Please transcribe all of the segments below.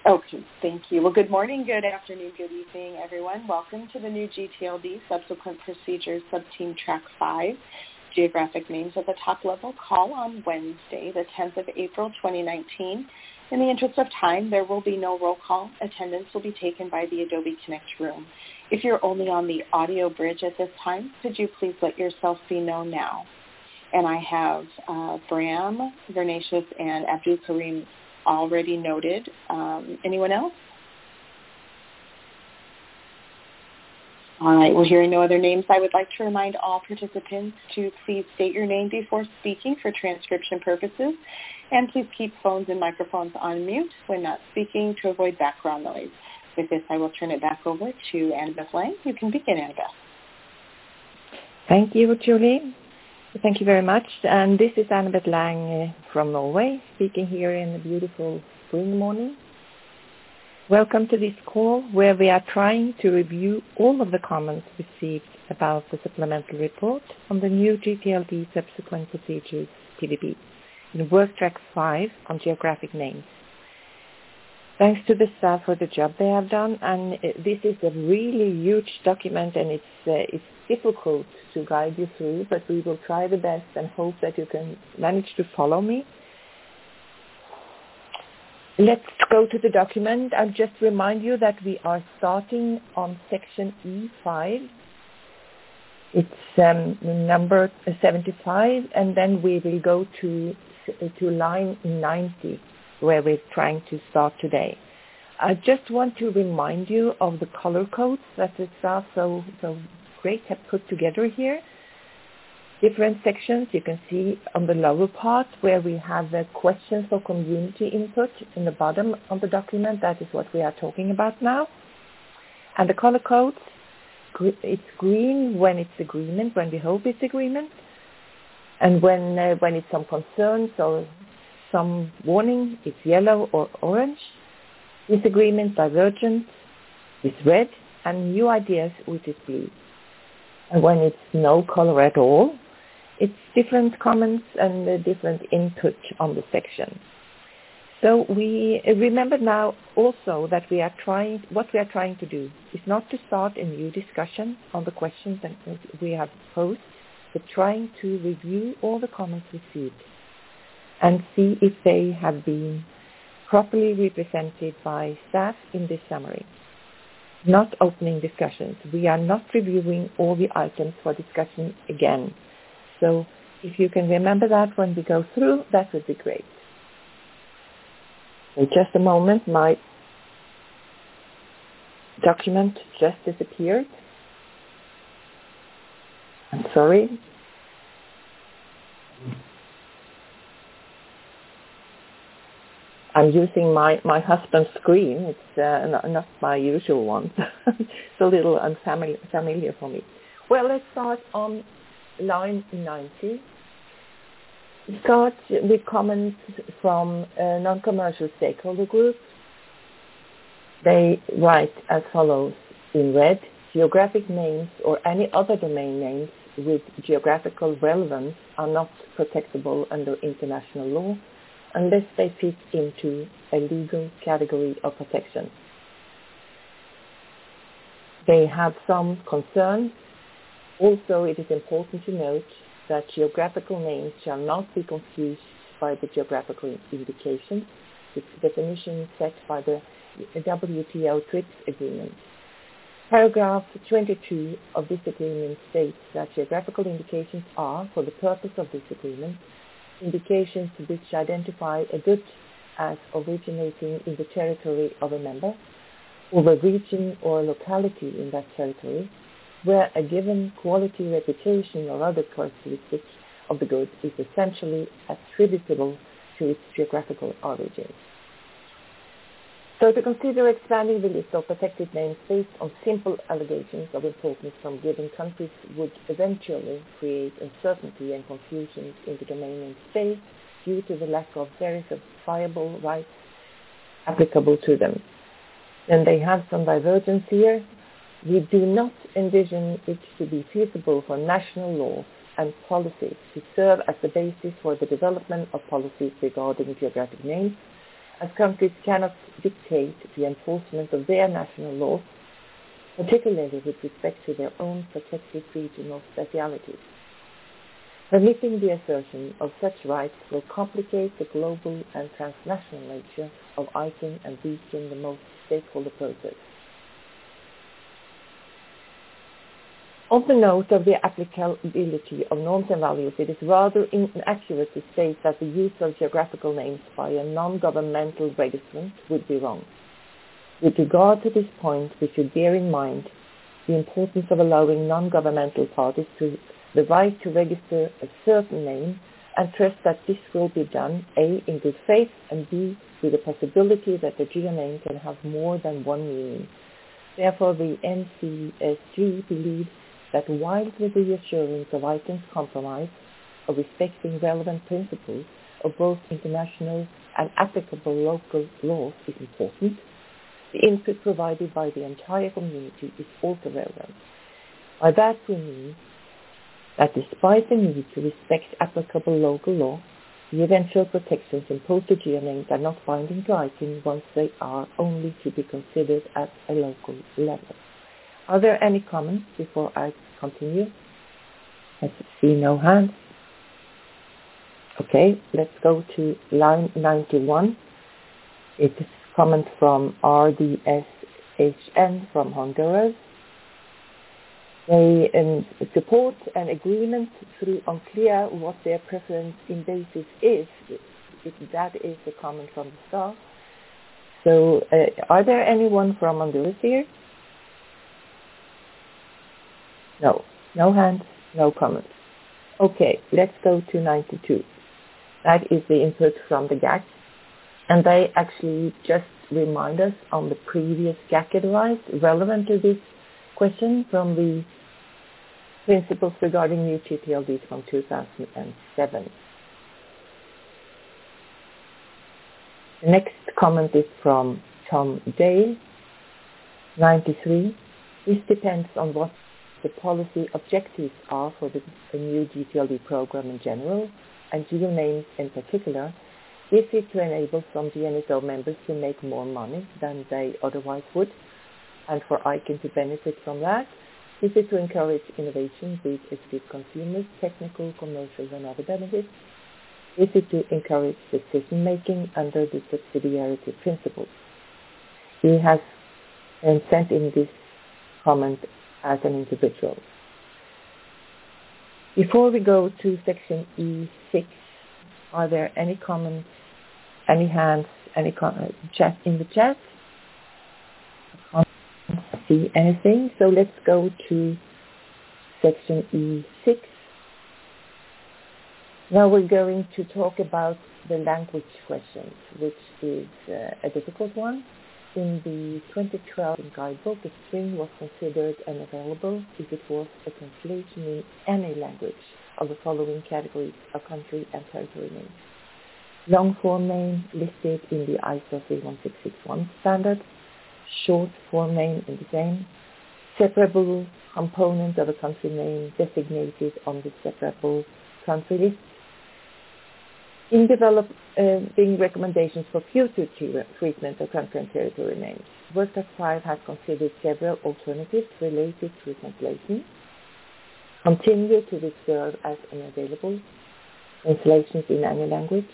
Okay, thank you. Well, good morning, good afternoon, good evening, everyone. Welcome to the new GTLD Subsequent Procedures Subteam Track 5, Geographic Names at the Top Level call on Wednesday, the 10th of April, 2019. In the interest of time, there will be no roll call. Attendance will be taken by the Adobe Connect room. If you're only on the audio bridge at this time, could you please let yourself be known now? And I have Bram, Vernatius, and Abdul Karim already noted. Anyone else? All right, well, hearing no other names, I would like to remind all participants to please state your name before speaking for transcription purposes, and please keep phones and microphones on mute when not speaking to avoid background noise. With this, I will turn it back over to Annabeth Lang. You can begin, Annabeth. Thank you, Julie. Thank you very much. And this is Annabeth Lang from Norway, speaking here in the beautiful spring morning. Welcome to this call where we are trying to review all of the comments received about the supplemental report on the new GTLD Subsequent Procedures PDB in Work Track 5 on geographic names. Thanks to the staff for the job they have done, and this is a really huge document, and it's difficult to guide you through, but we will try the best and hope that you can manage to follow me. Let's go to the document. I'll just remind you that we are starting on section E5. It's number 75, and then we will go to line 90, where we're trying to start today. I just want to remind you of the color codes that the staff so great have put together here. Different sections you can see on the lower part where we have the questions for community input in the bottom of the document. That is what we are talking about now. And the color codes, it's green when it's agreement, when we hope it's agreement, and when it's some concerns or some warning, it's yellow or orange. Disagreement, divergent, is red, and new ideas, which is blue. And when it's no color at all, it's different comments and different input on the section. So we remember now also that what we are trying to do is not to start a new discussion on the questions that we have posed, but trying to review all the comments received and see if they have been properly represented by staff in this summary. Not opening discussions. We are not reviewing all the items for discussion again. So if you can remember that when we go through, that would be great. In just a moment, my document just disappeared. I'm sorry. I'm using my husband's screen. It's not my usual one. It's a little unfamiliar for me. Well, let's start on line 90. We start with comments from a non-commercial stakeholder group. They write as follows in red: geographic names or any other domain names with geographical relevance are not protectable under international law unless they fit into a legal category of protection. They have some concerns. Also, it is important to note that geographical names shall not be confused by the geographical indications, with definition set by the WTO TRIPS agreement. Paragraph 22 of this agreement states that geographical indications are, for the purpose of this agreement, indications which identify a good as originating in the territory of a member, or the region or locality in that territory, where a given quality, reputation, or other characteristic of the good is essentially attributable to its geographical origin. So to consider expanding the list of protected names based on simple allegations of importance from given countries would eventually create uncertainty and confusion in the domain name space due to the lack of verifiable rights applicable to them. And they have some divergence here. We do not envision it to be feasible for national laws and policies to serve as the basis for the development of policies regarding geographic names, as countries cannot dictate the enforcement of their national laws, particularly with respect to their own protected regional specialities. Permitting the assertion of such rights will complicate the global and transnational nature of ICANN and weaken the multi-stakeholder process. On the note of the applicability of norms and values, it is rather inaccurate to state that the use of geographical names by a non-governmental registrant would be wrong. With regard to this point, we should bear in mind the importance of allowing non-governmental parties to the right to register a certain name and trust that this will be done, A, in good faith, and B, with the possibility that the geoname can have more than one meaning. Therefore, the NCSG believes that while the reassurance of ICANN's compromise of respecting relevant principles of both international and applicable local laws is important, the input provided by the entire community is also relevant. By that we mean that despite the need to respect applicable local law, the eventual protections imposed to geonames are not binding to ICANN once they are only to be considered at a local level. Are there any comments before I continue? I see no hands. Okay, let's go to line 91. It is a comment from RDSHN from Honduras. They support an agreement through unclear what their preference in basis is. That is a comment from the staff. So are there anyone from Honduras here? No. No hands, no comments. Okay, let's go to 92. That is the input from the GAC. And they actually just remind us on the previous GAC advice relevant to this question from the principles regarding new GTLDs from 2007. The next comment is from Tom Dale, 93. This depends on what the policy objectives are for the new GTLD program in general, and geonames in particular. Is it to enable some GNSO members to make more money than they otherwise would, and for ICANN to benefit from that? Is it to encourage innovation, which is with consumers, technical, commercial, and other benefits? Is it to encourage decision-making under the subsidiarity principle? He has sent in this comment as an individual. Before we go to section E6, are there any comments, any hands, any chat in the chat? I can't see anything, so let's go to section E6. Now we're going to talk about the language questions, which is a difficult one. In the 2012 guidebook, a string was considered unavailable if it was a translation in any language of the following categories of country and territory names. Long form name listed in the ISO 31661 standard, short form name in the same, separable component of a country name designated on the separable country list. In developing recommendations for future treatment of country and territory names, WorkTrack 5 has considered several alternatives related to translation. Continue to reserve as unavailable translations in any language.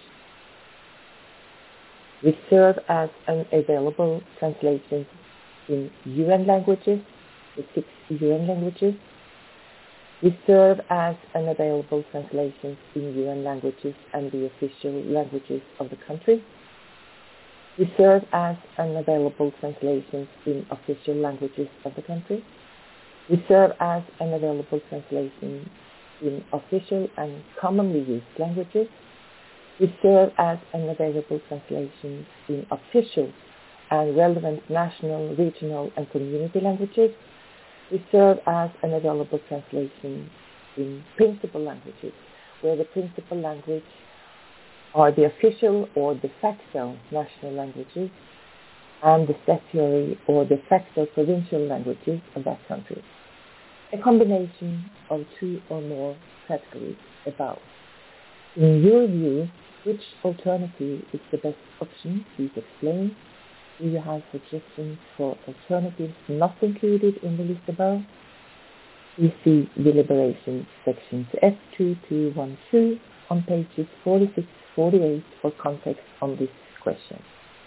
Reserve as unavailable translations in UN languages, the 6 UN languages. Reserve as unavailable translations in UN languages and the official languages of the country. Reserve as unavailable translations in official languages of the country. Reserve as unavailable translations in official and commonly used languages. Reserve as unavailable translations in official and relevant national, regional, and community languages. Reserve as unavailable translations in principal languages, where the principal language are the official or de facto national languages and the statutory or de facto provincial languages of that country. A combination of 2 or more categories above. In your view, Which alternative is the best option? Please explain. Do you have suggestions for alternatives not included in the list above? Please see deliberations sections F2213 on pages 46-48 for context on this question.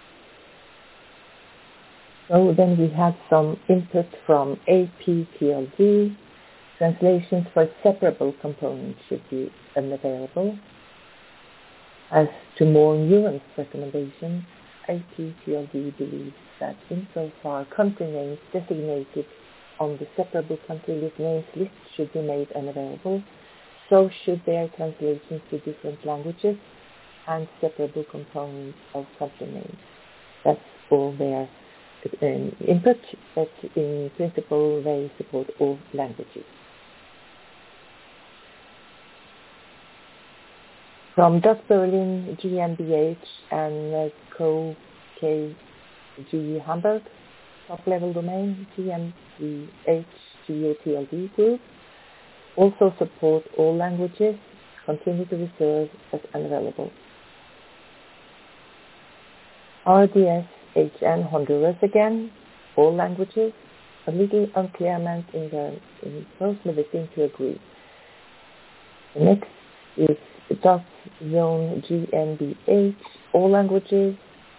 So then we have some input from APTLD. Translations for separable components should be unavailable. As to more nuanced recommendations, APTLD believes that insofar country names designated on the separable country list names list should be made unavailable, so should their translations to different languages and separable components of country names. That's all their input, but in principle they support all languages. From Dot Berlin, GmbH, and Co. KG Hamburg, top-level domain, GmbH GOTLD Group, also support all languages, continue to reserve as unavailable. RDS HN Honduras again, all languages, a little unclearment in mostly they seem to agree. The next is Dot Zone GmbH, all languages,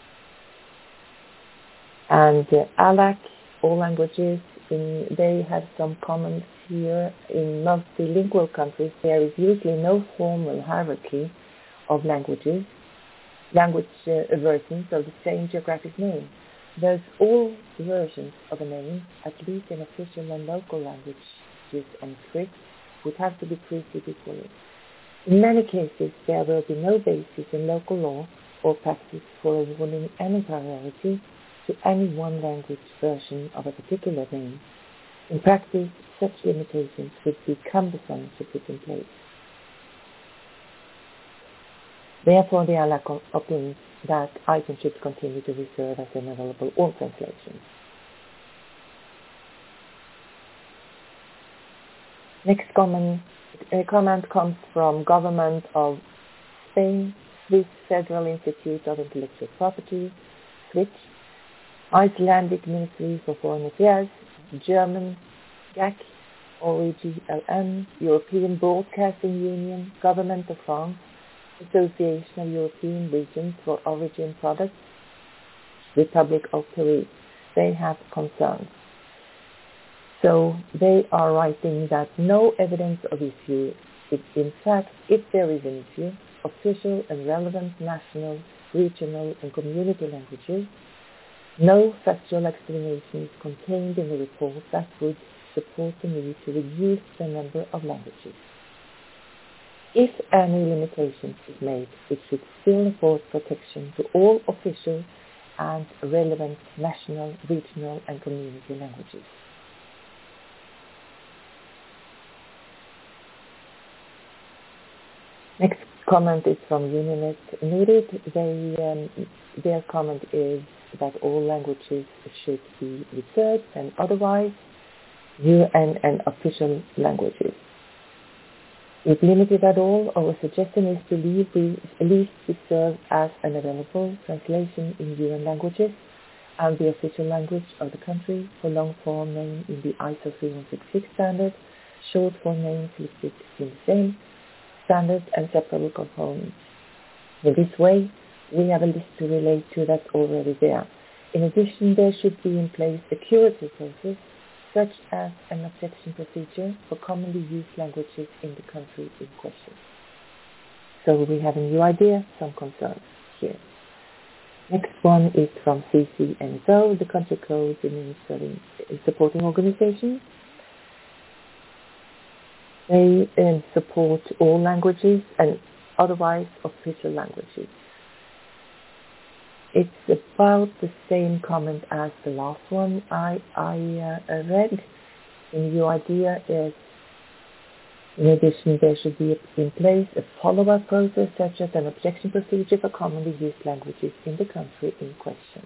and ALAC, all languages. They have some comments here. In multilingual countries, there is usually no formal hierarchy of languages, language versions of the same geographic name. Thus, all versions of a name, at least in official and local languages and scripts, would have to be treated equally. In many cases, there will be no basis in local law or practice for awarding any priority to any one language version of a particular name. In practice, such limitations would be cumbersome to put in place. Therefore, the ALAC opines that item should continue to reserve as unavailable all translations. Next comment comes from Government of Spain, Swiss Federal Institute of Intellectual Property, SWITCH, Icelandic Ministry for Foreign Affairs, German GAC, OEGLN, European Broadcasting Union, Government of France, Association of European Regions for Origin Products, Republic of Peru. They have concerns. So they are writing that no evidence of issue is, in fact, if there is an issue, official and relevant national, regional and community languages, no factual explanation is contained in the report that would support the need to reduce the number of languages. If any limitation is made, it should still afford protection to all official and relevant national, regional and community languages. Next comment is from Uninet Nurid. Their comment is that all languages should be reserved and otherwise UN and official languages. If limited at all, our suggestion is to leave at least reserve as an available translation in UN languages and the official language of the country for long form name in the ISO 3166 standard, short form names listed in the same standard and separable components. In this way, we have a list to relate to that's already there. In addition, there should be in place a curative process, such as an objection procedure for commonly used languages in the country in question. So we have a new idea, some concerns here. Next one is from CCNSO, the country code administering supporting organization. They support all languages and otherwise official languages. It's about the same comment as the last one I read. The new idea is, in addition, there should be in place a follow-up process such as an objection procedure for commonly used languages in the country in question.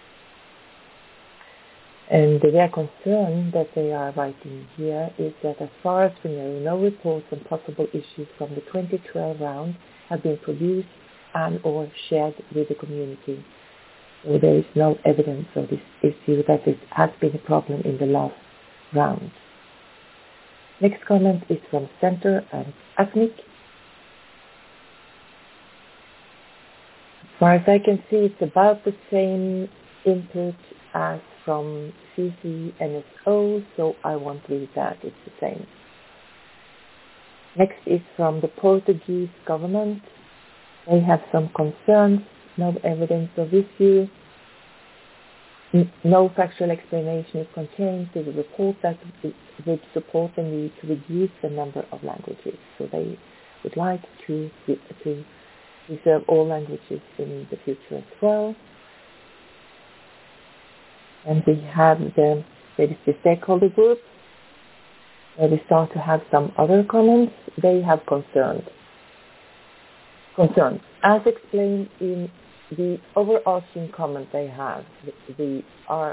And their concern that they are writing here is that as far as we know, no reports on possible issues from the 2012 round have been produced and or shared with the community. So there is no evidence of this issue that it has been a problem in the last round. Next comment is from Center and ACNIC. As far as I can see, it's about the same input as from CCNSO, so I won't read that, it's the same. Next is from the Portuguese government. They have some concerns, no evidence of issue. No factual explanation is contained to the report that would support the need to reduce the number of languages. So they would like to reserve all languages in the future as well. And we have the stakeholder group, where we start to have some other comments. They have concerns. As explained in the overarching comment they have, the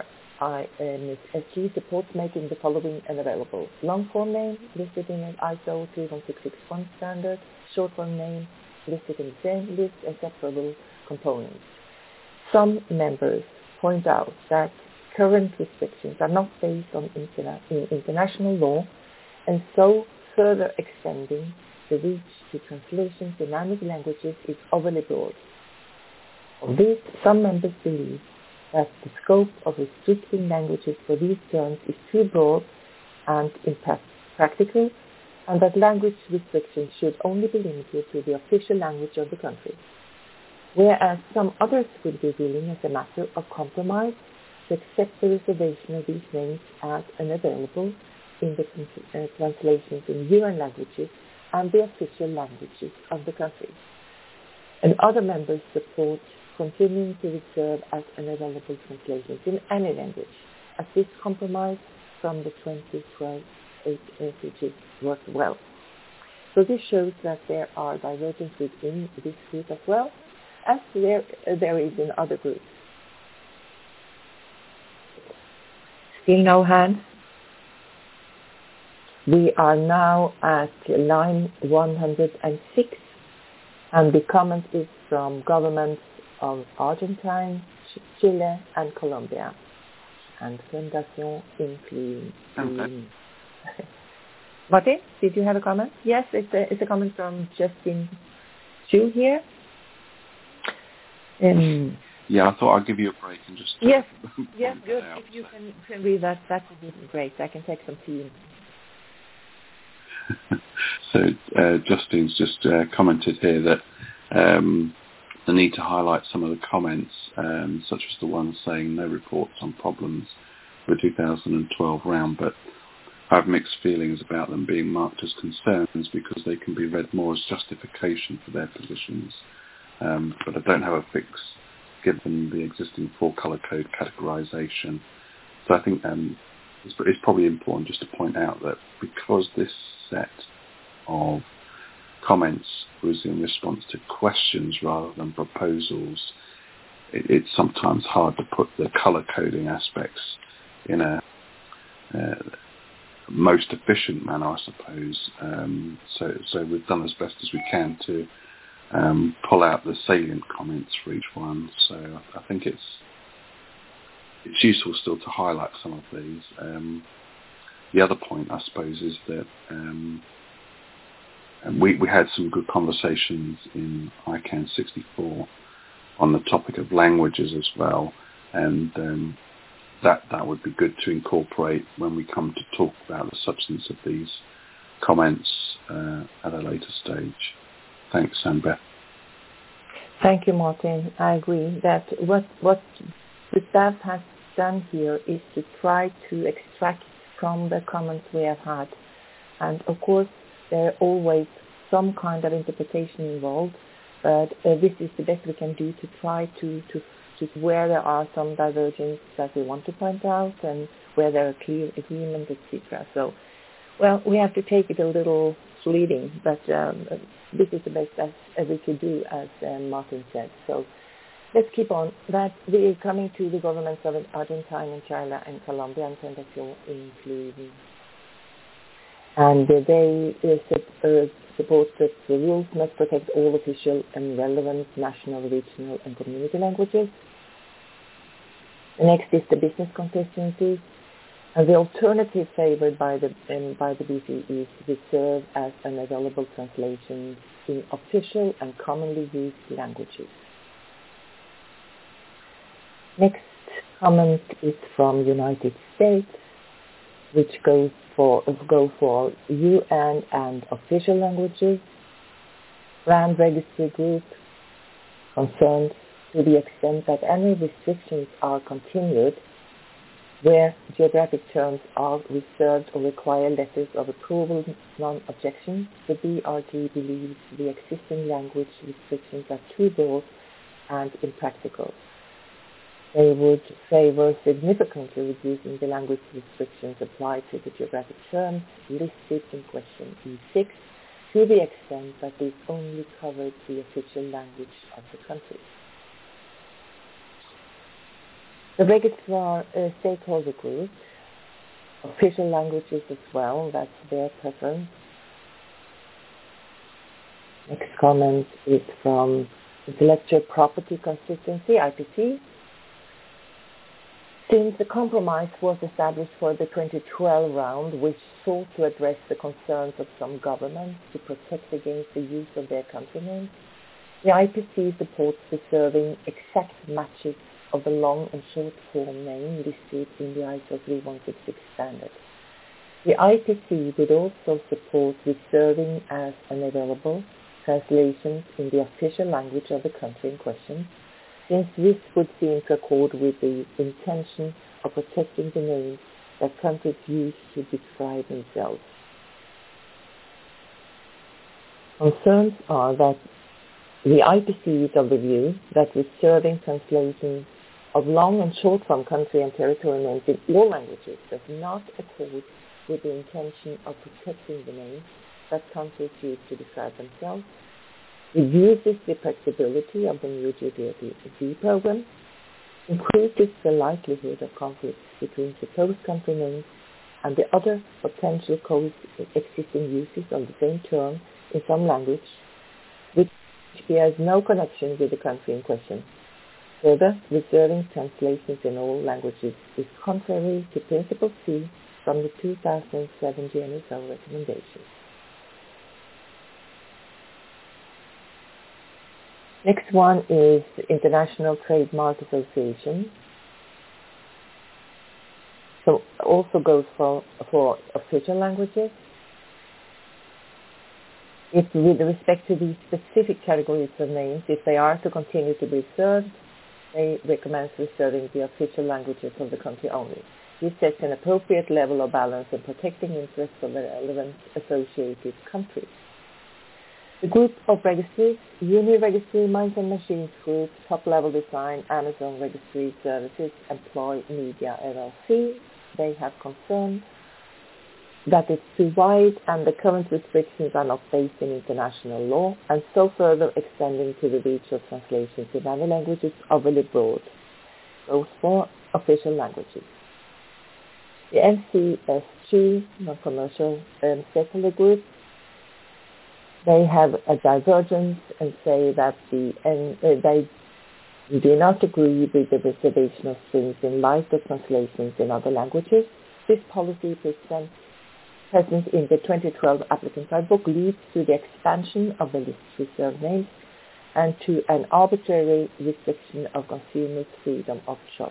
RIMSG supports making the following unavailable. Long form name listed in an ISO 31661 standard, short form name listed in the same list as separable components. Some members point out that current restrictions are not based on international law, and so further extending the reach to translations in native languages is overly broad. Of this, some members believe that the scope of restricting languages for these terms is too broad and impractical, and that language restrictions should only be limited to the official language of the country. Whereas some others would be willing, as a matter of compromise, to accept the reservation of these names as unavailable in the translations in UN languages and the official languages of the country. And other members support continuing to reserve as unavailable translations in any language, as this compromise from the 2012 ACG worked well. So this shows that there are divergences within this group as well, as there is in other groups. Still no hands. We are now at line 106, and the comment is from governments of Argentina, Chile, and Colombia, and Fundación Incluir. Martin, did you have a comment? Yes, it's a comment from Justin Chu here. Yeah, I thought I'd give you a break and just... Yes, good. If you can read that would be great. I can take some tea. So Justin's just commented here that the need to highlight some of the comments, such as the one saying no reports on problems with the 2012 round, but I have mixed feelings about them being marked as concerns because they can be read more as justification for their positions. But I don't have a fix given the existing four-colour code categorization. So I think it's probably important just to point out that because this set of comments was in response to questions rather than proposals, it's sometimes hard to put the colour coding aspects in a most efficient manner, I suppose. So we've done as best as we can to pull out the salient comments for each one. So I think it's useful still to highlight some of these. The other point, I suppose, is that we had some good conversations in ICANN 64 on the topic of languages as well, and that would be good to incorporate when we come to talk about the substance of these comments at a later stage. Thanks, Anne-Beth. Thank you, Martin. I agree that what the staff has done here is to try to extract from the comments we have had. And of course, there are always some kind of interpretation involved, but this is the best we can do to try to where there are some divergences that we want to point out and where there are clear agreement, etc. So, well, we have to take it a little leading, but this is the best as we could do, as Martin said. So let's keep on. That we are coming to the governments of Argentina and Chile and Colombia and Fundación Incluir. And they supports that the rules must protect all official and relevant national, regional, and community languages. The next is the business consistency. And the alternative favored by the BC is reserved as unavailable translations in official and commonly used languages. Next comment is from United States, which go for UN and official languages. Brand Registry Group concerned to the extent that any restrictions are continued where geographic terms are reserved or require letters of approval non-objection, the BRG believes the existing language restrictions are too broad and impractical. They would favor significantly reducing the language restrictions applied to the geographic terms listed in question E6 to the extent that this only covers the official language of the country. The registrar stakeholder group, official languages as well, that's their preference. Next comment is from Intellectual Property Consistency, IPC. Since the compromise was established for the 2012 round, which sought to address the concerns of some governments to protect against the use of their country names, the IPC supports preserving exact matches of the long and short form name listed in the ISO 3166 standard. The IPC would also support reserving as unavailable translations in the official language of the country in question, since this would seem to accord with the intention of protecting the names that countries use to describe themselves. Concerns are that the IPC is of the view that reserving translations of long and short form country and territory names in all languages does not accord with the intention of protecting the names that countries use to describe themselves, reduces the practicability of the new GDLD program, increases the likelihood of conflicts between supposed country names and the other potential coexisting uses of the same term in some language, which bears no connection with the country in question. Further, reserving translations in all languages is contrary to Principle C from the 2007 GNSO recommendation. Next one is the International Trademark Association. So also goes for official languages. If with respect to these specific categories of names, if they are to continue to be reserved, they recommend reserving the official languages of the country only. This sets an appropriate level of balance in protecting interests of the relevant associated countries. The group of registries, Uni Registry, Minds and Machines Group, Top Level Design, Amazon Registry Services, Employ Media LLC, they have concern that it's too wide and the current restrictions are not based in international law, and so further extending to the reach of translations in other languages overly broad, both for official languages. The NCSG, Non-Commercial Stakeholder Group, they have a divergence and say that they do not agree with the reservation of strings in light of translations in other languages. This policy present in the 2012 applicant guidebook leads to the expansion of the list reserved names and to an arbitrary restriction of consumers' freedom of choice.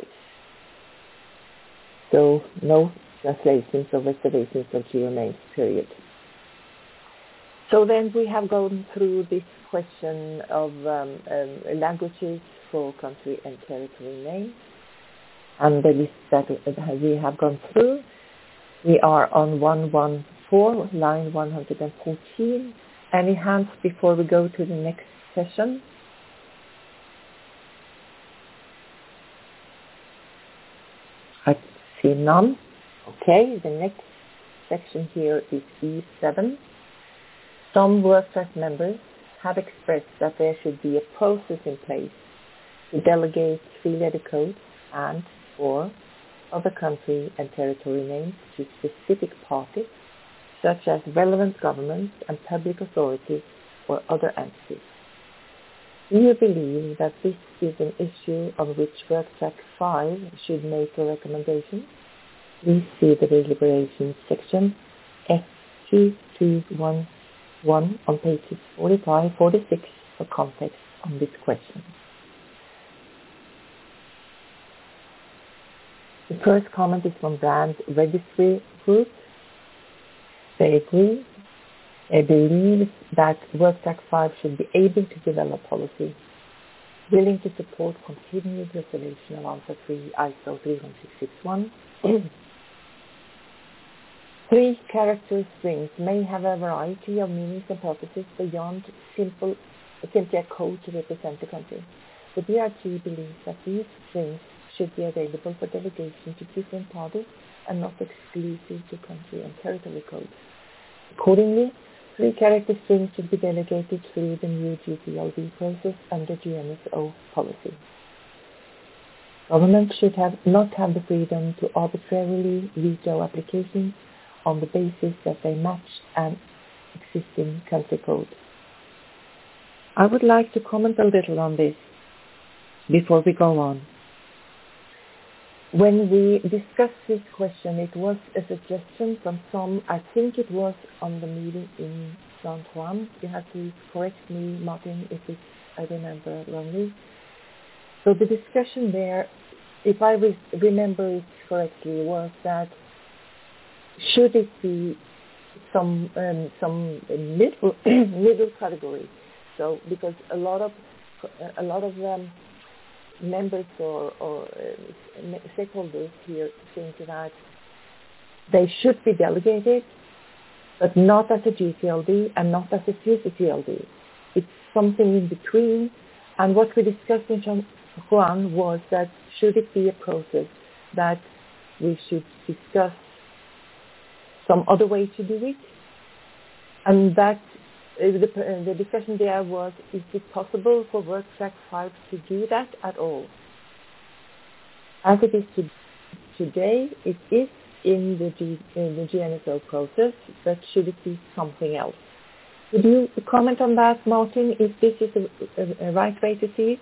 So no translations or reservations of geo names, period. So then we have gone through this question of languages for country and territory names, and the list that we have gone through. We are on 114, line 114. Any hands before we go to the next session? I see none. Okay, the next section here is E7. Some WordPress members have expressed that there should be a process in place to delegate three-letter codes and/or other country and territory names to specific parties, such as relevant governments and public authorities or other entities. Do you believe that this is an issue on which Work Track 5 should make a recommendation? Please see the deliberations section F2211 on pages 45-46 for context on this question. The first comment is from Brand Registry Group. They agree. They believe that Work Track 5 should be able to develop policy, willing to support continued resolution of Answer 3 ISO 31661. 3-character strings may have a variety of meanings and purposes beyond simply a code to represent the country. The BRG believes that these strings should be available for delegation to different parties and not exclusive to country and territory codes. Accordingly, 3-character strings should be delegated through the new GTLD process under GNSO policy. Governments should not have the freedom to arbitrarily veto applications on the basis that they match an existing country code. I would like to comment a little on this before we go on. When we discussed this question, it was a suggestion from some, I think it was on the meeting in San Juan. You have to correct me, Martin, if I remember wrongly. So the discussion there, if I remember it correctly, was that should it be some middle category? So because a lot of members or stakeholders here think that they should be delegated, but not as a GTLD and not as a CCTLD. It's something in between. And what we discussed in San Juan was that should it be a process that we should discuss some other way to do it, and that the discussion there was, is it possible for Work Track 5 to do that at all? As it is today, it is in the GNSO process, but should it be something else? Would you comment on that, Martin, if this is a right way to see it?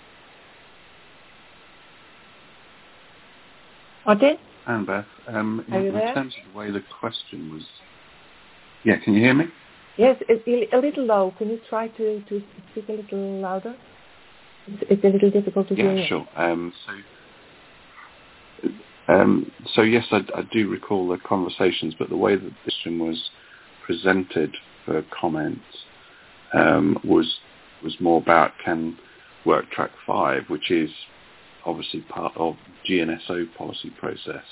Martin? And Beth, in there? terms of the way the question was... Yeah, can you hear me? Yes, a little low. Can you try to speak a little louder? It's a little difficult to hear. Yeah, sure. So yes, I do recall the conversations, but the way that the question was presented for comments was more about can Work Track 5, which is obviously part of GNSO policy process,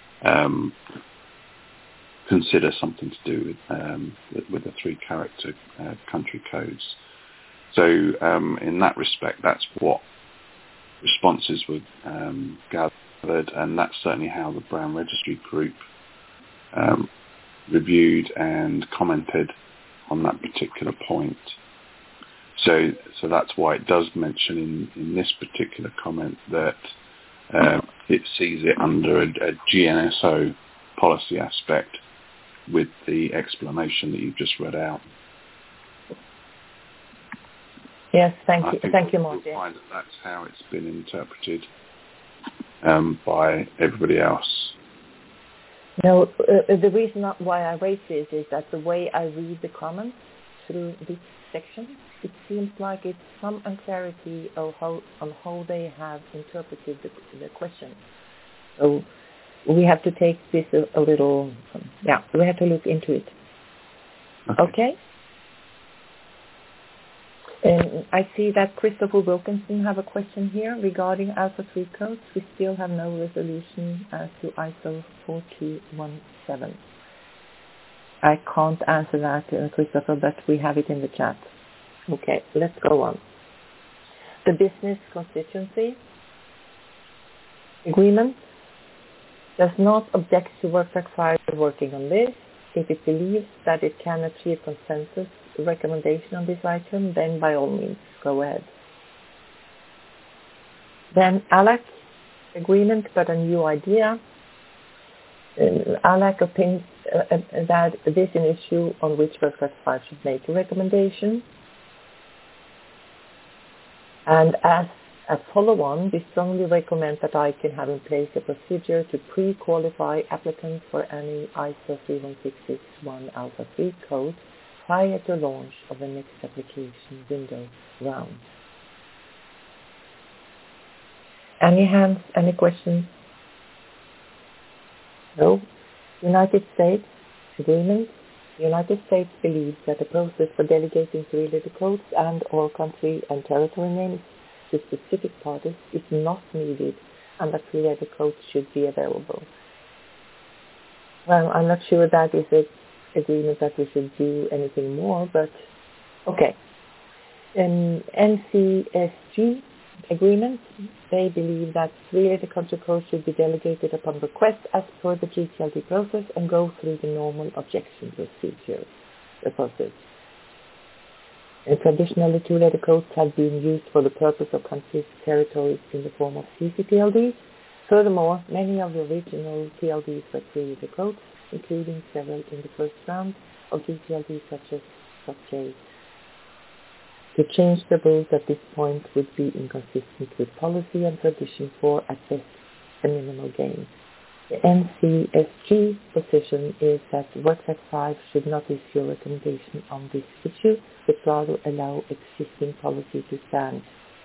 consider something to do with the 3-character country codes. So in that respect, that's what responses were gathered, and that's certainly how the Brown Registry Group reviewed and commented on that particular point. So that's why it does mention in this particular comment that it sees it under a GNSO policy aspect with the explanation that you've just read out. Yes, thank you, Martin. You'll find that that's how it's been interpreted by everybody else. No, the reason why I raise this is that the way I read the comments through this section, it seems like it's some unclarity on how they have interpreted the question. So we have to take this a little, we have to look into it. Okay? And I see that Christopher Wilkinson have a question here regarding ISO 3 codes. We still have no resolution as to ISO 4217. I can't answer that, Christopher, but we have it in the chat. Okay, let's go on. The business constituency agreement does not object to Work Track 5 working on this. If it believes that it can achieve consensus recommendation on this item, then by all means, go ahead. Then ALAC agreement, but a new idea. ALAC that this is an issue on which WorkTrack 5 should make a recommendation. And as a follow-on, we strongly recommend that ICANN have in place a procedure to pre-qualify applicants for any ISO 31661 Alpha 3 code prior to launch of the next application window round. Any hands, any questions? No? United States agreement. The United States believes that the process for delegating three-letter codes and or country and territory names to specific parties is not needed and that three-letter codes should be available. Well, I'm not sure that is an agreement that we should do anything more, but okay. NCSG agreement, they believe that three-letter country codes should be delegated upon request as per the GTLD process and go through the normal objection procedure. The process. And traditionally, two-letter codes have been used for the purpose of countries' territories in the form of CCTLDs. Furthermore, many of the original TLDs were three-letter codes, including several in the first round of GTLDs such as .j. To change the rules at this point would be inconsistent with policy and tradition for, at best, a minimal gain. The NCSG position is that WorkTrack 5 should not issue a recommendation on this issue, but rather allow existing policy to stand.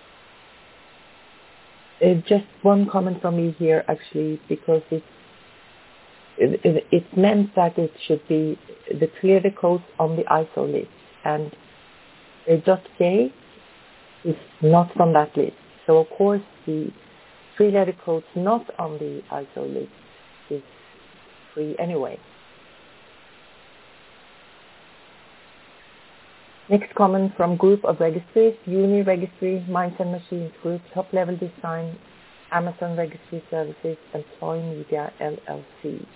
Just one comment from me here, actually, because it meant that it should be the three-letter codes on the ISO list, and .j is not from that list. So of course the three-letter codes not on the ISO list is free anyway. Next comment from Group of Registries, Uni Registry, Minds and Machines Group, Top Level Design, Amazon Registry Services, and Ploy Media LLC.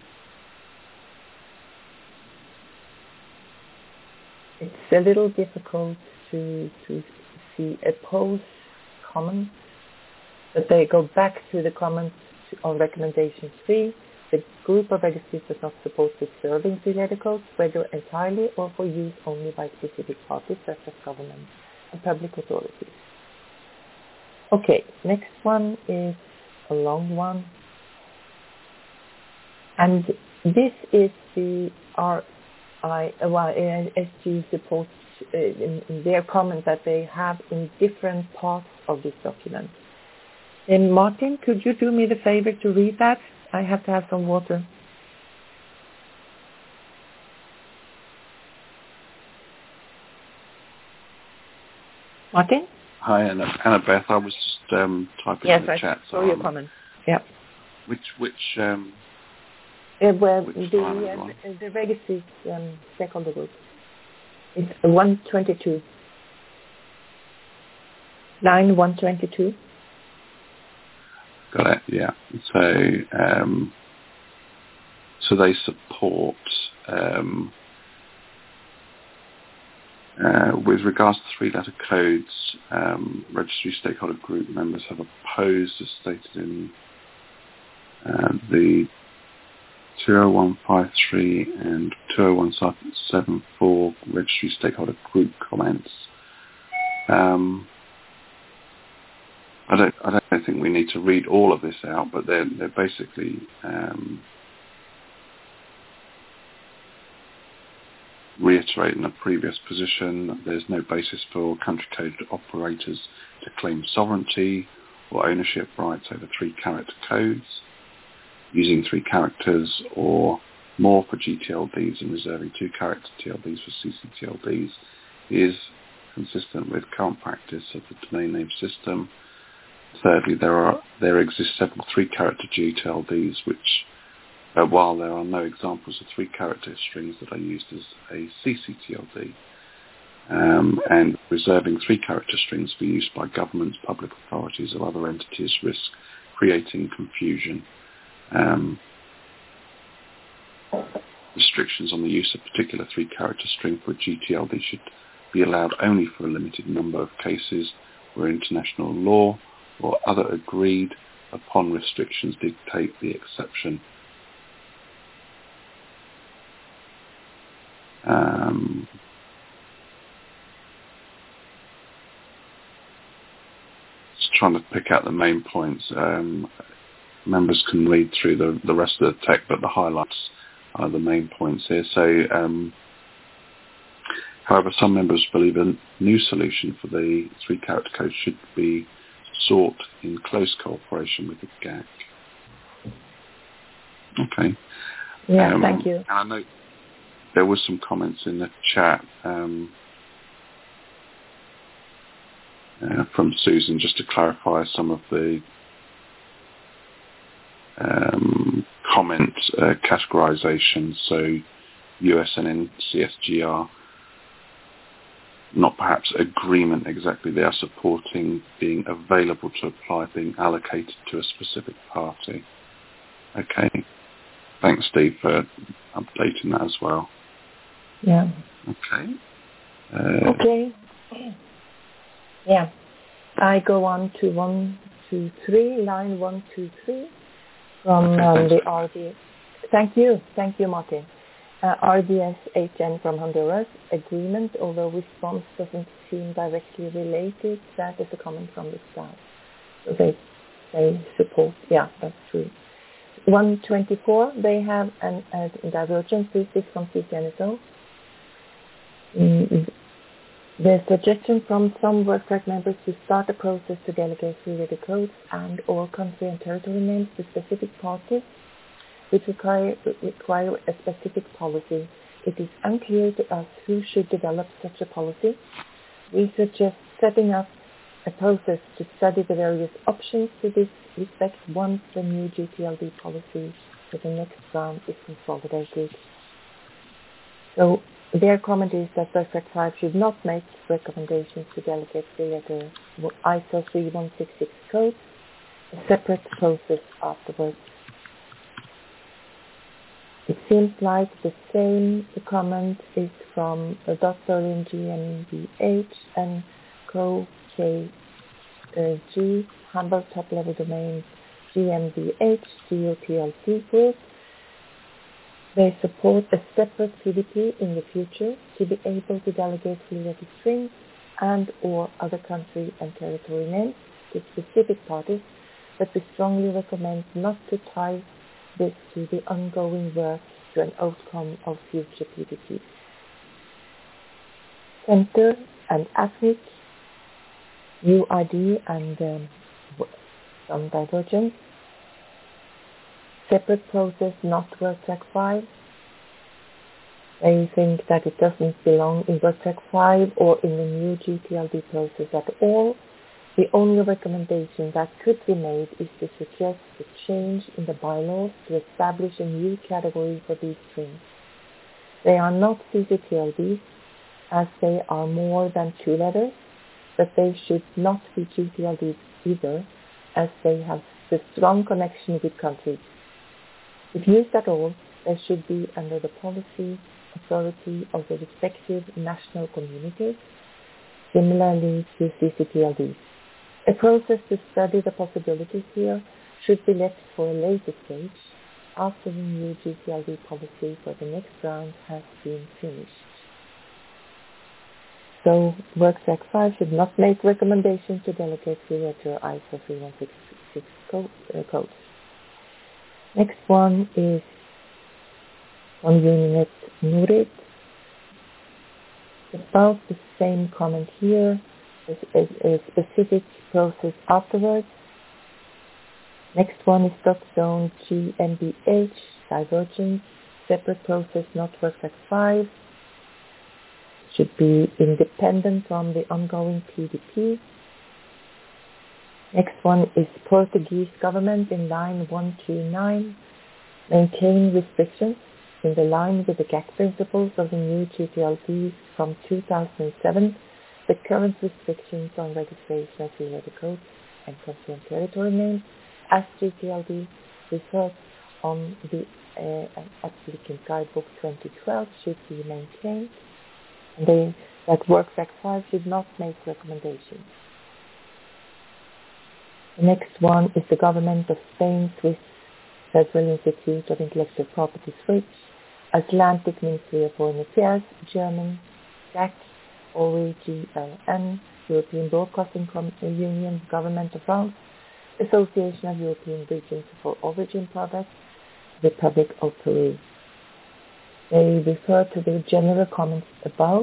It's a little difficult to see opposed comments, but they go back to the comments on recommendation 3. The Group of Registries does not support preserving three-letter codes, whether entirely or for use only by specific parties such as government and public authorities. Okay, next one is a long one. And this is the SG support in their comment that they have in different parts of this document. And Martin, could you do me the favor to read that? I have to have some water. Martin? Hi, Annabeth. I was just typing in the chat. Yes, I saw your comment. Yeah. Which well, the registry's stakeholder group. It's 122. Line 122. Got it. Yeah. So they support with regards to three-letter codes. Registry stakeholder group members have opposed, as stated in the 20153 and 20174 registry stakeholder group comments. I don't think we need to read all of this out, but they're basically reiterating a previous position. There's no basis for country code operators to claim sovereignty or ownership rights over 3-character codes. Using 3 characters or more for GTLDs and reserving 2-character TLDs for CCTLDs is consistent with current practice of the domain name system. Thirdly, there exist several 3-character GTLDs which, while there are no examples of 3-character strings that are used as a CCTLD, and reserving 3-character strings for use by governments, public authorities or other entities risks creating confusion. Restrictions on the use of particular 3-character string for GTLD should be allowed only for a limited number of cases where international law or other agreed upon restrictions dictate the exception. Just trying to pick out the main points. Members can read through the rest of the text, but the highlights are the main points here. So, however, some members believe a new solution for the 3-character code should be sought in close cooperation with the GAC. Okay. Yeah, thank you. And I know there was some comments in the chat from Susan, just to clarify some of the comment categorization. So US and NCSG not perhaps agreement exactly. They are supporting being available to apply, being allocated to a specific party. Okay. Thanks, Steve, for updating that as well. Yeah. Okay. Okay. Yeah. I go on to 1, 2, 3, line 1, 2, 3 from the RD. Thank you, Martin. RDS-HN from Honduras, agreement, although response doesn't seem directly related. That is a comment from the staff. So they support, yeah, that's true. 124, they have a divergence. This is from CCNSO. The suggestion from some worktrack members to start a process to delegate three-letter codes and or country and territory names to specific parties which require a specific policy. It is unclear to us who should develop such a policy. We suggest setting up a process to study the various options to this respect once the new GTLD policy for the next round is consolidated. So their comment is that Worktrack 5 should not make recommendations to delegate three-letter ISO 3166 codes, a separate process afterwards. It seems like the comment is from Dr. in GmbH and Co-KG, Hamburg top-level domain GmbH, GOTLC group. They support a separate PDP in the future to be able to delegate three-letter strings and or other country and territory names to specific parties, but we strongly recommend not to tie this to the ongoing work to an outcome of future PDPs. Center and AFNIC, UID and some divergence. Separate process, not Worktrack 5. They think that it doesn't belong in Worktrack 5 or in the new GTLD process at all. The only recommendation that could be made is to suggest a change in the bylaws to establish a new category for these strings. They are not CCTLDs, as they are more than 2 letters, but they should not be GTLDs either, as they have a strong connection with countries. If used at all, they should be under the policy authority of the respective national communities, similarly to CCTLDs. A process to study the possibilities here should be left for a later stage after the new GTLD policy for the next round has been finished. So Worktrack 5 should not make recommendations to delegate three-letter ISO 3166 codes. Next one is from Uninet Nurit. About the same comment here, a specific process afterwards. Next one is .zone GmbH, divergence, separate process, not Worktrack 5. Should be independent from the ongoing PDP. Next one is Portuguese government in line 129. Maintain restrictions in the line with the GAC principles of the new GTLDs from 2007. The current restrictions on registration of three-letter codes and country and territory names as GTLD referred on the Applicant Guidebook 2012 should be maintained. And that Worktrack 5 should not make recommendations. The next one is the Government of Spain, Swiss Federal Institute of Intellectual Property, Switch, Atlantic Ministry of Foreign Affairs, German, GAC, OEGLN, European Broadcasting Union, Government of France, Association of European Regions for Origin Products, Republic of Peru. They refer to the general comments above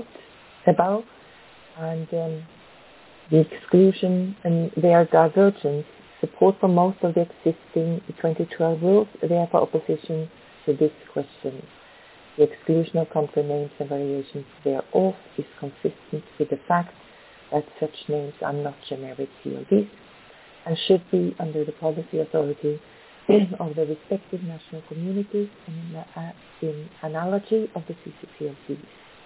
and the exclusion and their divergence, support for most of the existing 2012 rules, therefore opposition to this question. The exclusion of country names and variations thereof is consistent with the fact that such names are not generic TLDs and should be under the policy authority of the respective national communities in analogy of the CCTLDs.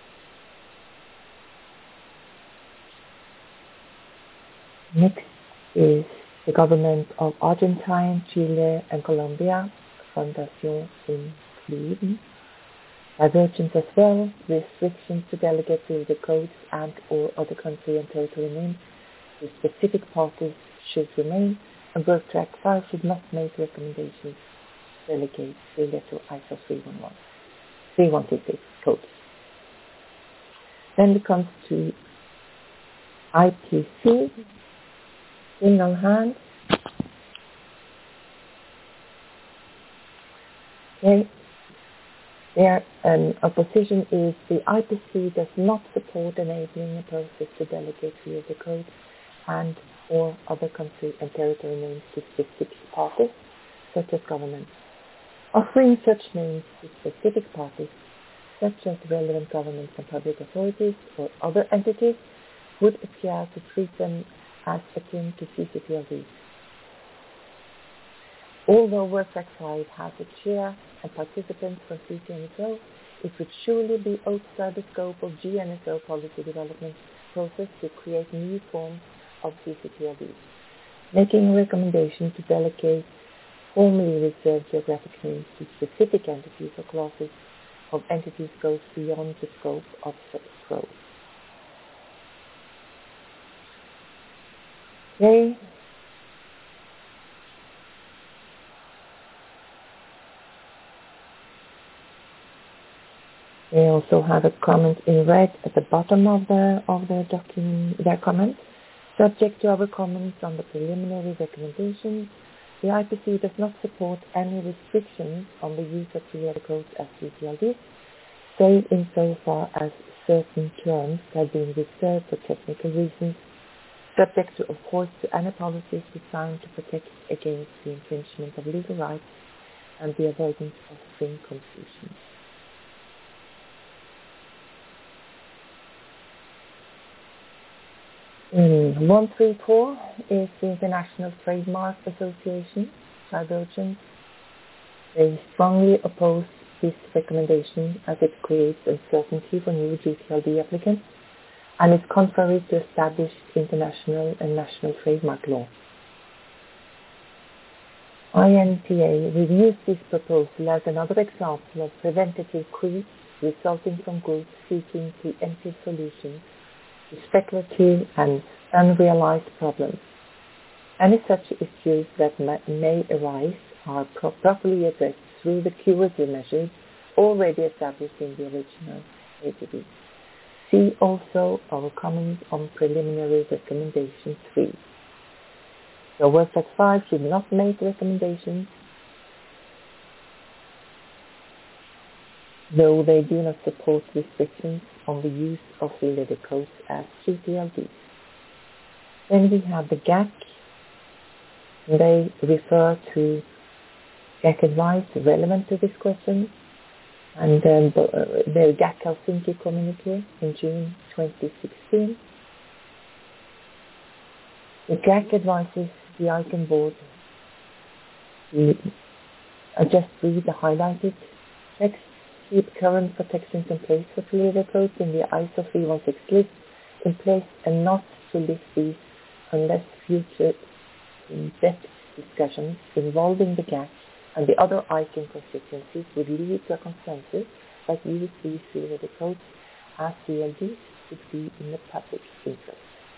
Next is the government of Argentina, Chile, and Colombia, Fundación Sin Fin. Divergence as well, restrictions to delegate to the codes and or other country and territory names to specific parties should remain, and Work Track 5 should not make recommendations to delegate failure to ISO 3126 codes. Then it comes to IPC, single hand. Okay. Their opposition is the IPC does not support enabling a process to delegate via the code and or other country and territory names to specific parties, such as governments. Offering such names to specific parties, such as relevant governments and public authorities or other entities, would appear to treat them as akin to CCTLDs. Although WorkTrack 5 has a chair and participants from CCNSO, it would surely be outside the scope of GNSO policy development process to create new forms of CCTLDs. Making a recommendation to delegate formally reserved geographic names to specific entities or classes of entities goes beyond the scope of such probe. Okay. They also have a comment in red at the bottom of their document, their comment. Subject to our comments on the preliminary recommendations, the IPC does not support any restrictions on the use of three-letter codes as CCLDs, save insofar as certain terms have been reserved for technical reasons, subject to, of course, to any policies designed to protect against the infringement of legal rights and the avoidance of string confusion. 134 is the International Trademark Association, Divergence. They strongly oppose this recommendation as it creates uncertainty for new GTLD applicants and is contrary to established international and national trademark law. INTA reviews this proposal as another example of preventative creep resulting from groups seeking preemptive solutions to speculative and unrealized problems. Any such issues that may arise are properly addressed through the curative measures already established in the original ATB. See also our comments on preliminary recommendation 3. So WorkTrack 5 should not make recommendations, though they do not support restrictions on the use of three-letter codes as GTLDs. Then we have the GAC. They refer to GAC advice relevant to this question, and the GAC Helsinki communique in June 2016. The GAC advises the ICANN board to just read the highlighted text, keep current protections in place for three-letter codes in the ISO 316 list in place and not to list these unless future in-depth discussions involving the GAC and the other ICANN constituencies would lead to a consensus that use these three-letter codes as CLDs would be in the public interest.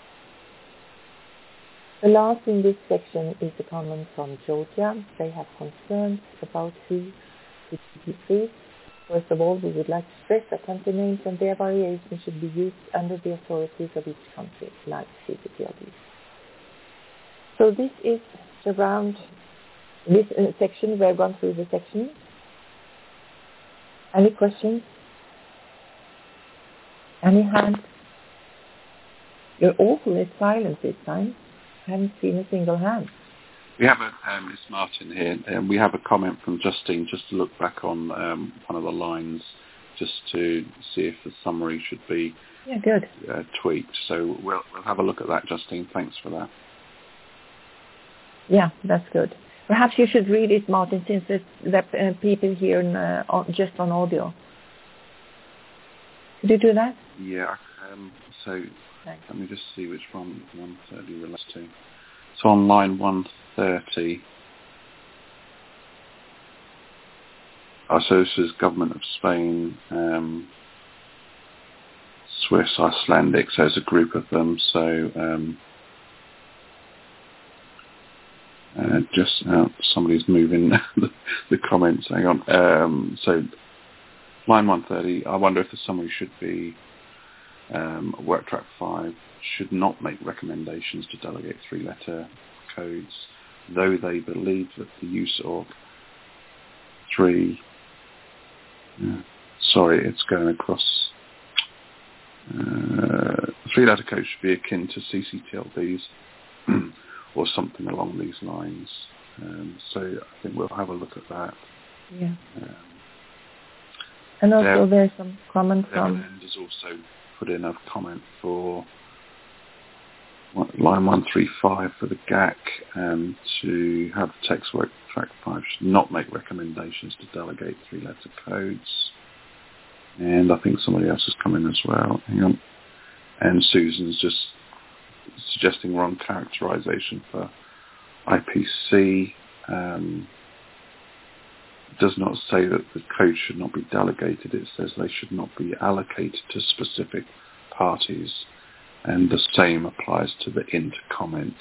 The last in this section is a comment from Georgia. They have concerns about who should be free. First of all, we would like to stress that country names and their variations should be used under the authorities of each country, like CCTLD. So this is around this section. We have gone through the section. Any questions? Any hands? You're awfully silent this time. I haven't seen a single hand. We have it's Martin here, and we have a comment from Justine just to look back on one of the lines, just to see if the summary should be good. Tweaked. So we'll have a look at that, Justine. Thanks for that. Yeah, that's good. Perhaps you should read it, Martin, since it's people here just on audio. Could you do that? Yeah. So Thanks. Let me just see which one 130 relates to. So on line 130, so this is Government of Spain, Swiss, Icelandic, so there's a group of them. So somebody's moving the comments, hang on. So line 130, I wonder if the summary should be Work Track 5 should not make recommendations to delegate three-letter codes, though they believe that the use of it's going across. Three-letter codes should be akin to CCTLDs or something along these lines. So I think we'll have a look at that. Yeah. And also there's some comment from... Devin has also put in a comment for line 135 for the GAC to have text Work Track 5 should not make recommendations to delegate three-letter codes. And I think somebody else has come in as well. Hang on. And Susan's just suggesting wrong characterization for IPC. Does not say that the code should not be delegated. It says they should not be allocated to specific parties. And the same applies to the int comment.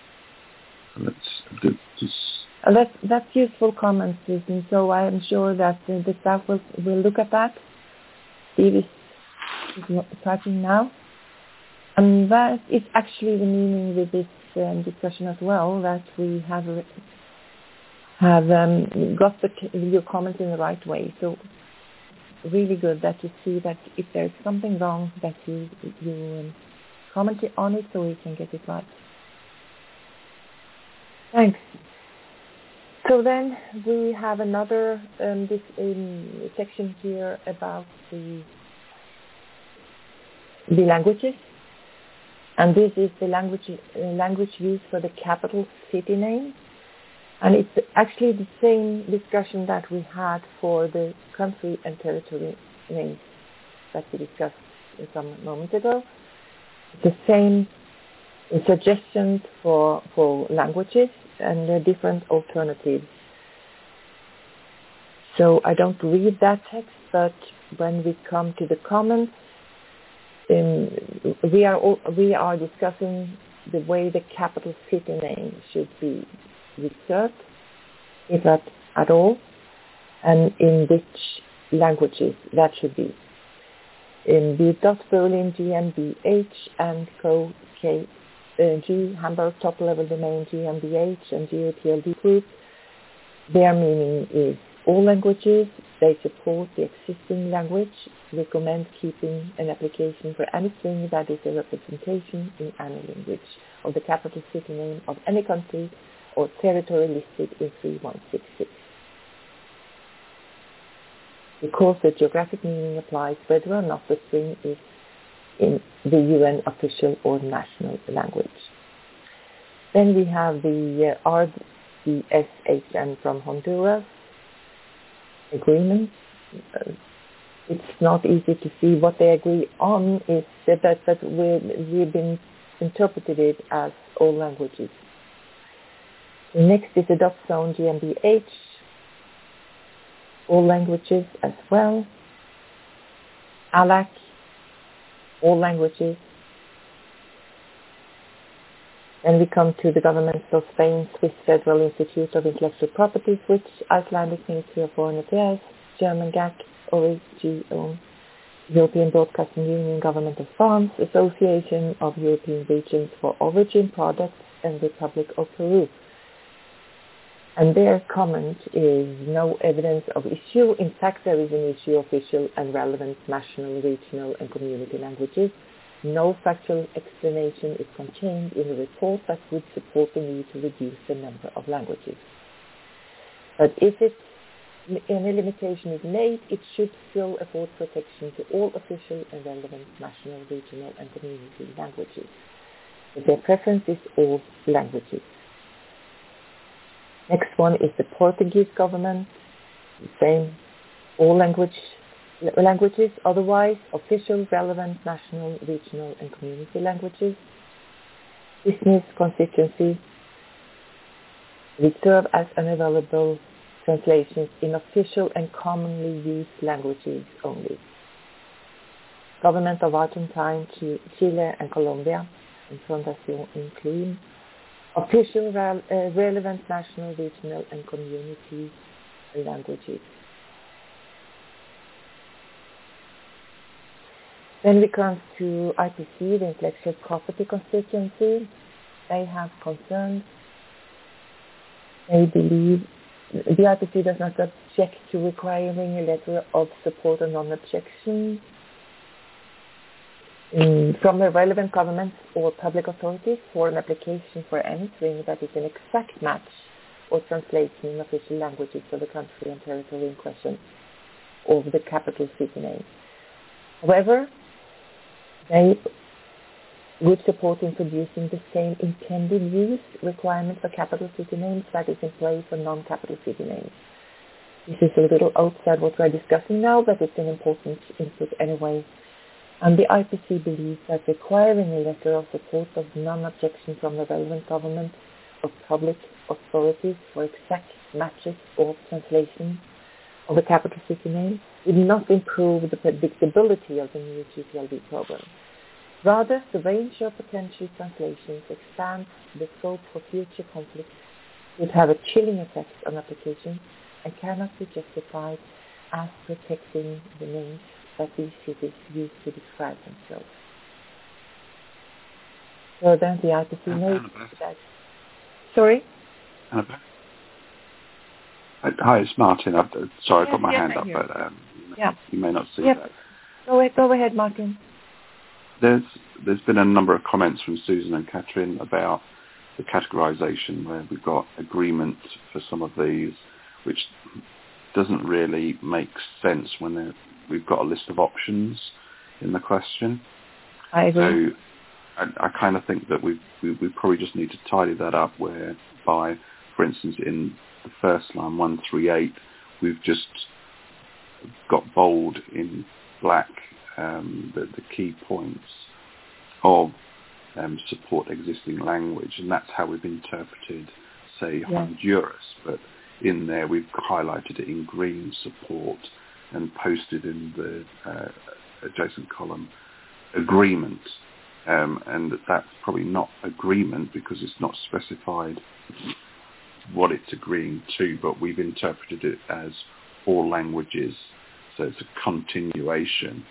That's useful comment, Susan. So I am sure that the staff will look at that. Steve is typing now. And that is actually the meaning with this discussion as well, that we have got your comments in the right way. So really good that you see that if there's something wrong, that you comment on it so we can get it right. Thanks. So then we have another section here about the languages, and this is the language used for the capital city name, and it's actually the same discussion that we had for the country and territory names that we discussed some moments ago. The same suggestions for languages and the different alternatives. So I don't read that text, but when we come to the comments, we are discussing the way the capital city name should be reserved, if not at all, and in which languages that should be. In the Berlin GmbH and Co. G Hamburg top level domain GmbH and GOTLD group, their meaning is all languages. They support the existing language, recommend keeping an application for anything that is a representation in any language of the capital city name of any country or territory listed in 3166. Because the geographic meaning applies whether or not the string is in the UN official or national language. Then we have the RDSHN from Honduras agreement. It's not easy to see what they agree on, is that we've been interpreted it as all languages. Next is the dot zone GmbH, all languages as well. ALAC, all languages. Then we come to the governments of Spain, Swiss Federal Institute of Intellectual Property, Switch, Icelandic Ministry of Foreign Affairs, German GAC, OSGO, European Broadcasting Union, Government of France, Association of European Regions for Origin Products, and Republic of Peru. And their comment is no evidence of issue. In fact, there is an issue of official and relevant national, regional, and community languages. No factual explanation is contained in the report that would support the need to reduce the number of languages. But if any limitation is made, it should still afford protection to all official and relevant national, regional, and community languages. But their preference is all languages. Next one is the Portuguese government. Same, all languages, otherwise official, relevant, national, regional, and community languages. Business constituency reserve as unavailable translations in official and commonly used languages only. Government of Argentina, Chile, and Colombia, and Fundación Include. Official, relevant national, regional, and community languages. Then we come to IPC, the Intellectual Property Constituency. They have concerns. They believe the IPC does not object to requiring a letter of support or non-objection from the relevant governments or public authorities for an application for entering that is an exact match or translation in official languages of the country and territory in question over the capital city name. However, they would support introducing the same intended use requirement for capital city names that is in place for non-capital city names. This is a little outside what we're discussing now, but it's an important input anyway. And the IPC believes that requiring a letter of support of non-objection from the relevant government or public authorities for exact matches or translation of the capital city name would not improve the predictability of the new GTLD program. Rather, the range of potential translations expands the scope for future conflicts, would have a chilling effect on applications, and cannot be justified as protecting the names that these cities use to describe themselves. So then the IPC notes that... Sorry? Annabeth? Hi, it's Martin. Sorry, I've got my hand up, but you may not see that. Go ahead, Martin. There's been a number of comments from Susan and Catherine about the categorization where we've got agreement for some of these, which doesn't really make sense when we've got a list of options in the question. I agree. So I kind of think that we probably just need to tidy that up whereby, for instance, in the first line, 138, we've just got bold in black the key points of support existing language, and that's how we've interpreted, say, Honduras. But in there, we've highlighted it in green, support, and posted in the adjacent column, agreement. And that's probably not agreement because it's not specified what it's agreeing to, but we've interpreted it as all languages, so it's a continuation.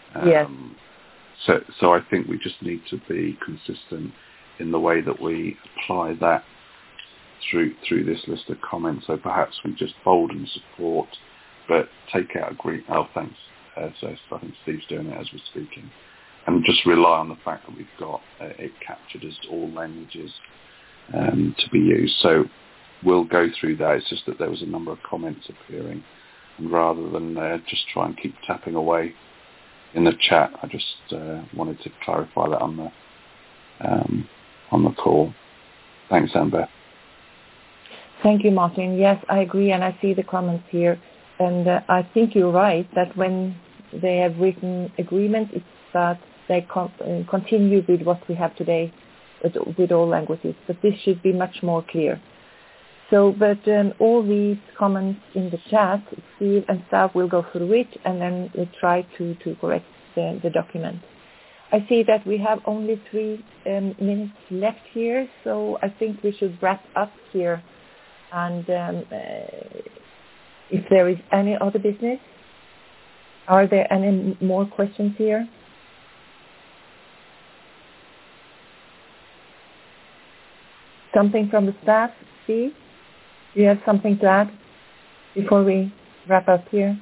So I think we just need to be consistent in the way that we apply that through this list of comments. So perhaps we just bold and support, but take out agree. Oh, thanks. So I think Steve's doing it as we're speaking, and just rely on the fact that we've got it captured as all languages to be used. So we'll go through that. It's just that there was a number of comments appearing, and rather than just try and keep tapping away in the chat, I just wanted to clarify that on the call. Thanks, Amber. Thank you, Martin. Yes, I agree, and I see the comments here. And I think you're right that when they have written agreement, it's that they continue with what we have today with all languages. But this should be much more clear. So, but all these comments in the chat, Steve and staff will go through it, and then we'll try to correct the document. I see that we have only 3 minutes left here, so I think we should wrap up here. And if there is any other business, Are there any more questions here? Something from the staff, Steve? Do you have something to add before we wrap up here?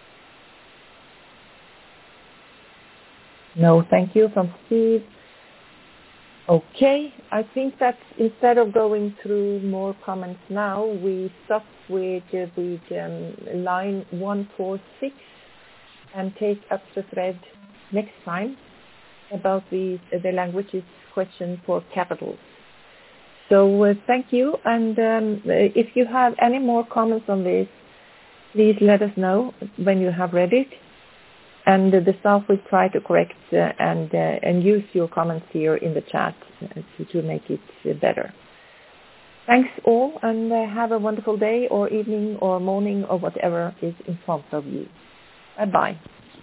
No, thank you from Steve. Okay, I think that instead of going through more comments now, we stop with line 146 and take up the thread next time about the languages question for capitals. So thank you, and if you have any more comments on this, please let us know when you have read it, and the staff will try to correct and use your comments here in the chat to make it better. Thanks all, and have a wonderful day or evening or morning or whatever is in front of you. Bye-bye.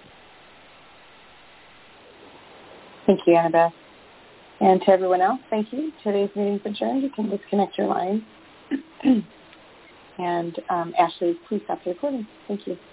Thank you, Annabeth. And to everyone else, thank you. Today's meeting's adjourned. You can disconnect your line. And Ashley, please stop the recording. Thank you.